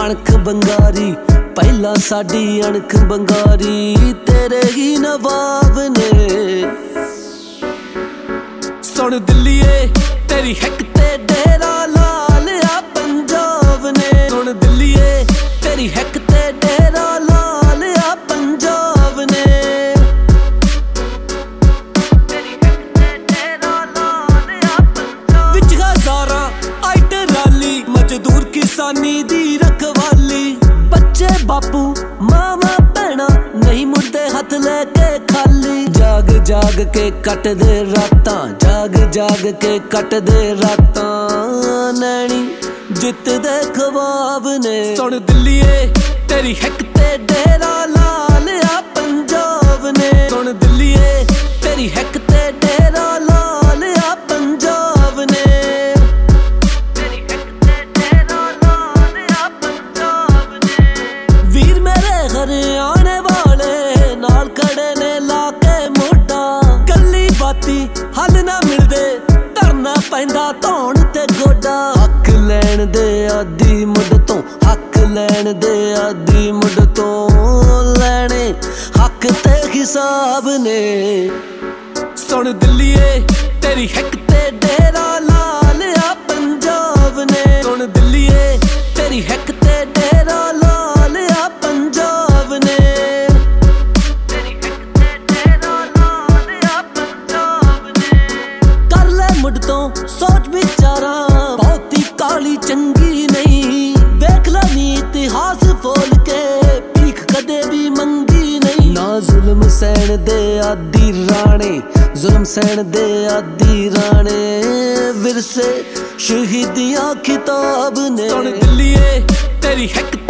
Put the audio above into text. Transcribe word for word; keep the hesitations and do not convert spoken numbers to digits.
कणक बंगारी पहला साडी अणख बंगारी तेरे ही नवाब ने। सुन दिल्लीए तेरी हिक ते डेरा ला लिया पंजाब ने। सुन दिल्लीए तेरी हिक ते डेरा ला लिया पंजाब ने। विच हजारा आई टराली मजदूर किसानी दी रखवाली। बच्चे बापू मामा भैणा नहीं मुड़दे हथ लेके खाली। जाग जाग के कट दे रातां जाग जाग के कट दे रातां नैनी जित दे ख्वाब ने। सुन दिल्लीए तेरी हिक ते डेरा ला लिया पंजाब ने। सुन दिल्लीए तेरी हिक ते डेरा ला लिया पंजाब ने। वीर मेरे हरियाणे वाले नाल खड़े ने लाके मोढा। गल्ली बाती हल ना मिलदे धरना पैंदा धौण ते गोडा। हक लैण दे आदी मुड तो हक लैण दे आदी मुड तो लैणे हक ते हिसाब ने। सुन दिल्लीए तेरी हिक ते डेरा ला लिया पंजाब ने। सुन दिल्लीए तेरी हिक ते डेरा ला लिया पंजाब ने। कर ले मुड तो सोच विचारा बहुती काली चंगी नहीं। देख ला नी इतिहास फोल के भीख कदे भी मंगी नहीं। ना जुल्म सहन दे आदी राणे जुल्म सहन दे आदी राणे विरसे शहीदियां खिताब ने। सुन दिल्लीए तेरी हिक